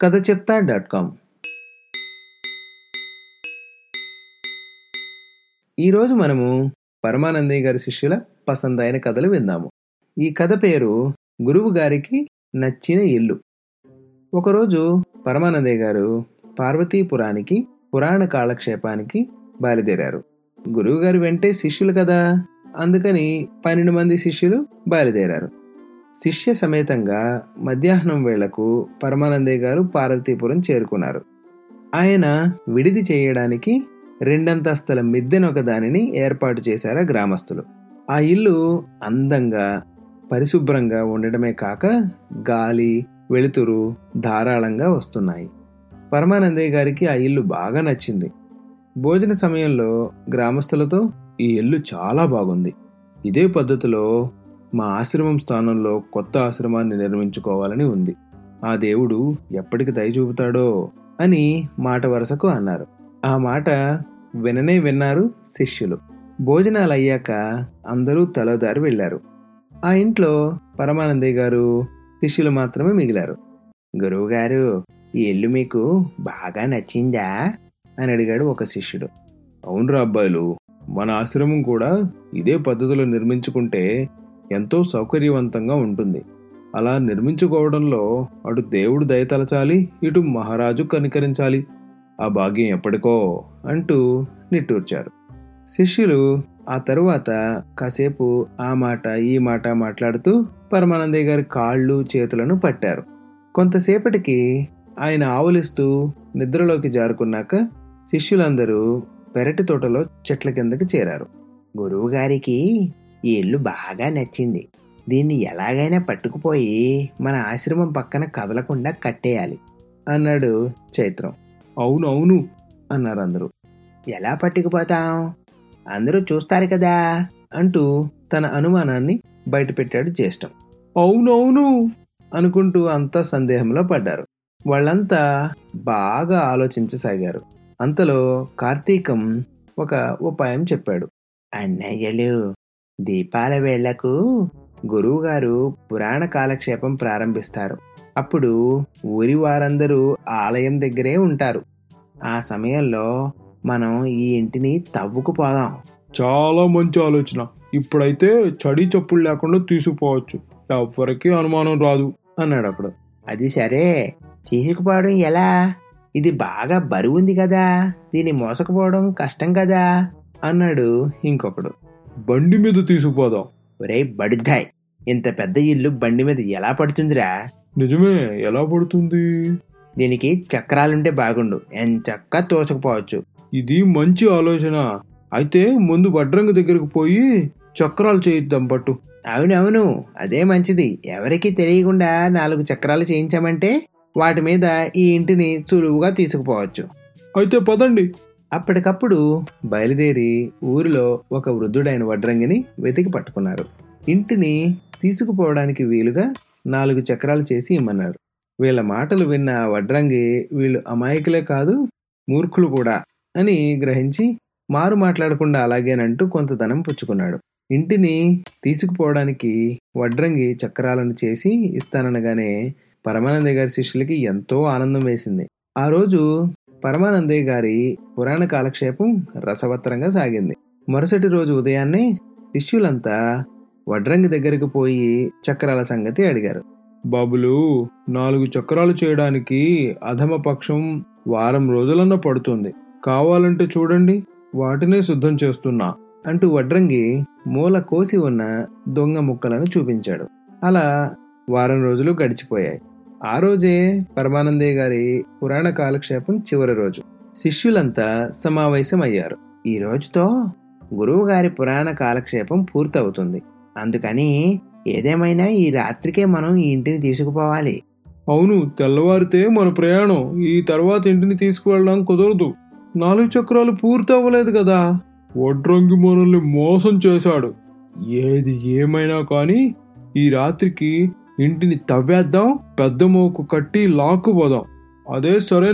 కథచెప్తా.com. ఈరోజు మనము పరమానందయ్య గారి శిష్యుల పసందైన కథలు విందాము. ఈ కథ పేరు గురువు గారికి నచ్చిన ఇల్లు. ఒకరోజు పరమానందయ్య గారు పార్వతీపురానికి పురాణ కాలక్షేపానికి బయలుదేరారు. గురువు గారి వెంటే శిష్యులు కదా, అందుకని 12 మంది శిష్యులు బయలుదేరారు. శిష్య సమేతంగా మధ్యాహ్నం వేళకు పరమానందయ్య గారు పార్వతీపురం చేరుకున్నారు. ఆయన విడిది చేయడానికి 2 అంతస్తుల మిద్దెనొక దానిని ఏర్పాటు చేశారు గ్రామస్తులు. ఆ ఇల్లు అందంగా పరిశుభ్రంగా ఉండడమే కాక గాలి వెలుతురు ధారాళంగా వస్తున్నాయి. పరమానందయ్య గారికి ఆ ఇల్లు బాగా నచ్చింది. భోజన సమయంలో గ్రామస్తులతో ఈ ఇల్లు చాలా బాగుంది, ఇదే పద్ధతిలో మా ఆశ్రమం స్థానంలో కొత్త ఆశ్రమాన్ని నిర్మించుకోవాలని ఉంది, ఆ దేవుడు ఎప్పటికి దయ చూపుతాడో అని మాట వరుసకు అన్నారు. ఆ మాట విన్నారు శిష్యులు. భోజనాలు అయ్యాక అందరూ తలోదారి వెళ్లారు. ఆ ఇంట్లో పరమానందయ్య గారు శిష్యులు మాత్రమే మిగిలారు. గురువు గారు, ఈ ఇల్లు మీకు బాగా నచ్చిందా అని అడిగాడు ఒక శిష్యుడు. అవునరా అబ్బాయిలు, మన ఆశ్రమం కూడా ఇదే పద్ధతిలో నిర్మించుకుంటే ఎంతో సౌకర్యవంతంగా ఉంటుంది. అలా నిర్మించుకోవడంలో అటు దేవుడు దయతలచాలి, ఇటు మహారాజు కనికరించాలి, ఆ భాగ్యం ఎప్పటికో అంటూ నిట్టూర్చారు. శిష్యులు ఆ తరువాత కాసేపు ఆ మాట ఈ మాట మాట్లాడుతూ పరమానందయ్య గారి కాళ్ళు చేతులను పట్టారు. కొంతసేపటికి ఆయన ఆవులిస్తూ నిద్రలోకి జారుకున్నాక శిష్యులందరూ పెరటి తోటలో చెట్ల కిందకి చేరారు. గురువు గారికి ఈ ఇల్లు బాగా నచ్చింది, దీన్ని ఎలాగైనా పట్టుకుపోయి మన ఆశ్రమం పక్కన కదలకుండా కట్టేయాలి అన్నాడు చైత్రం. అవునవును అన్నారు అందరూ. ఎలా పట్టుకుపోతాం, అందరూ చూస్తారు కదా అంటూ తన అనుమానాన్ని బయటపెట్టాడు జ్యేష్టం. అవునవును అనుకుంటూ అంతా సందేహంలో పడ్డారు. వాళ్ళంతా బాగా ఆలోచించసాగారు. అంతలో కార్తీకం ఒక ఉపాయం చెప్పాడు. అన్నయ్యలు, దీపాల వేళ్లకు గురువుగారు పురాణ కాలక్షేపం ప్రారంభిస్తారు. అప్పుడు ఊరి వారందరూ ఆలయం దగ్గరే ఉంటారు. ఆ సమయంలో మనం ఈ ఇంటిని తవ్వుకుపోదాం. చాలా మంచి ఆలోచన. ఇప్పుడైతే చడి చప్పులు లేకుండా తీసుకుపోవచ్చు, ఎవరికి అనుమానం రాదు అన్నాడు అప్పుడు. అది సరే, తీసుకుపోవడం ఎలా? ఇది బాగా బరువుంది కదా, దీన్ని మోసకపోవడం కష్టం కదా అన్నాడు ఇంకొకడు. బండి మీద తీసుకుపోదాం. ఒరేయ్ బడుద్దాయ్, ఇంత పెద్ద ఇల్లు బండి మీద ఎలా పడుతుందిరా? నిజమే, ఎలా పడుతుంది? దీనికి చక్రాలుంటే బాగుండు, ఎంచక్కా తోచకపోవచ్చు. ఇది మంచి ఆలోచన. అయితే ముందు వడ్రంగి దగ్గరకు పోయి చక్రాలు చేయిద్దాం పట్టు. అవునవును, అదే మంచిది. ఎవరికి తెలియకుండా 4 చక్రాలు చేయించామంటే వాటి మీద ఈ ఇంటిని సులువుగా తీసుకుపోవచ్చు. అయితే పదండి. అప్పటికప్పుడు బయలుదేరి ఊరిలో ఒక వృద్ధుడైన వడ్రంగిని వెతికి పట్టుకున్నారు. ఇంటిని తీసుకుపోవడానికి వీలుగా 4 చక్రాలు చేసి ఇమ్మన్నారు. వీళ్ళ మాటలు విన్న వడ్రంగి వీళ్ళు అమాయకులే కాదు మూర్ఖులు కూడా అని గ్రహించి మారు మాట్లాడకుండా అలాగేనంటూ కొంత ధనం పుచ్చుకున్నాడు. ఇంటిని తీసుకుపోవడానికి వడ్రంగి చక్రాలను చేసి ఇస్తాననగానే పరమానందయ్య గారి శిష్యులకి ఎంతో ఆనందం వేసింది. ఆ రోజు పరమానందయ్య గారి పురాణ కాలక్షేపం రసవత్తరంగా సాగింది. మరుసటి రోజు ఉదయాన్నే శిష్యులంతా వడ్రంగి దగ్గరికి పోయి చక్రాల సంగతి అడిగారు. బాబులు, 4 చక్రాలు చేయడానికి అధమ పక్షం వారం రోజులన్నా పడుతుంది. కావాలంటే చూడండి, వాటినే సిద్ధం చేస్తున్నా అంటూ వడ్రంగి మూల కోసి ఉన్న దొంగ ముక్కలను చూపించాడు. అలా వారం రోజులు గడిచిపోయాయి. ఆ రోజే పరమానందయ్య గారి పురాణ కాలక్షేపం చివరి రోజు. శిష్యులంతా సమావేశమయ్యారు. ఈ రోజుతో గురువు గారి పురాణ కాలక్షేపం పూర్తవుతుంది, అందుకని ఏదేమైనా ఈ రాత్రికే మనం ఈ ఇంటిని తీసుకుపోవాలి. అవును, తెల్లవారితే మన ప్రయాణం. ఈ తర్వాత ఇంటిని తీసుకువెళ్ళడం కుదరదు. 4 చక్రాలు పూర్తి అవ్వలేదు కదా. వడ్రంగి మనల్ని మోసం చేశాడు. ఏది ఏమైనా కానీ ఈ రాత్రికి ఇంటిని తవ్వేద్దాం, పెద్ద మోకు కట్టి లాక్కుపోదాం. అదే సరైన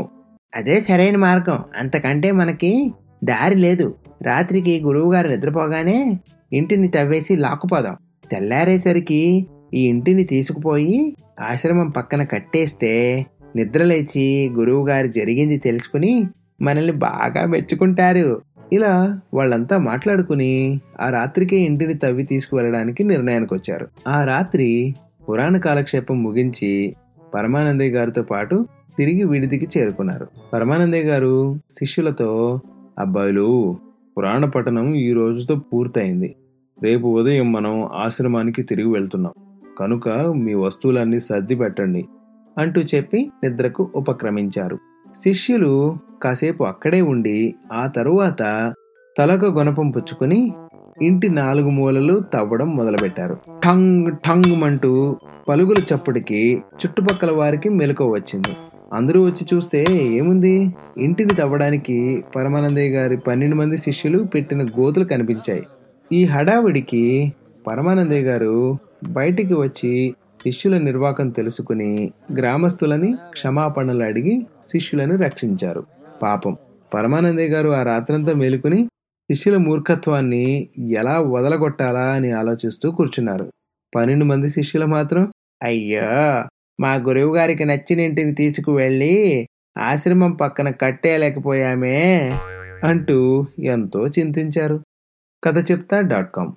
మార్గం. అంతకంటే మనకి దారి లేదు. రాత్రికి గురువుగారు నిద్రపోగానే ఇంటిని తవ్వేసి లాక్కుపోదాం. తెల్లారేసరికి ఈ ఇంటిని తీసుకుపోయి ఆశ్రమం పక్కన కట్టేస్తే నిద్రలేచి గురువుగారు జరిగింది తెలుసుకుని మనల్ని బాగా మెచ్చుకుంటారు. ఇలా వాళ్ళంతా మాట్లాడుకుని ఆ రాత్రికే ఇంటిని తవ్వి తీసుకువెళ్ళడానికి నిర్ణయానికి వచ్చారు. ఆ రాత్రి పురాణ కాలక్షేపం ముగించి పరమానందయ్య గారితో పాటు తిరిగి విడిదికి చేరుకున్నారు. పరమానందయ్య గారు శిష్యులతో, అబ్బాయిలు, పురాణ పఠనం ఈ రోజుతో పూర్తయింది. రేపు ఉదయం మనం ఆశ్రమానికి తిరిగి వెళ్తున్నాం కనుక మీ వస్తువులన్నీ సర్ది పెట్టండి అంటూ చెప్పి నిద్రకు ఉపక్రమించారు. శిష్యులు కాసేపు అక్కడే ఉండి ఆ తరువాత తలకు గొనపం పుచ్చుకుని ఇంటి 4 మూలలు తవ్వడం మొదలుపెట్టారు. ఠంగ్ ఠంగ్ అంటూ పలుగుల చప్పుడికి చుట్టుపక్కల వారికి మెలకువ వచ్చింది. అందరూ వచ్చి చూస్తే ఏముంది, ఇంటిని తవ్వడానికి పరమానందయ్య గారి 12 మంది శిష్యులు పెట్టిన గోతులు కనిపించాయి. ఈ హడావిడికి పరమానందయ్య గారు బయటికి వచ్చి శిష్యుల నిర్వాకం తెలుసుకుని గ్రామస్తులని క్షమాపణలు అడిగి శిష్యులను రక్షించారు. పాపం పరమానందయ్య గారు ఆ రాత్రంతా మేలుకుని శిష్యుల మూర్ఖత్వాన్ని ఎలా వదలగొట్టాలా అని ఆలోచిస్తూ కూర్చున్నారు. 12 మంది శిష్యులు మాత్రం, అయ్యో, మా గురువు గారికి నచ్చిన ఇంటికి తీసుకువెళ్ళి ఆశ్రమం పక్కన కట్టేయలేకపోయామే అంటూ ఎంతో చింతించారు. కథ చెప్తా.com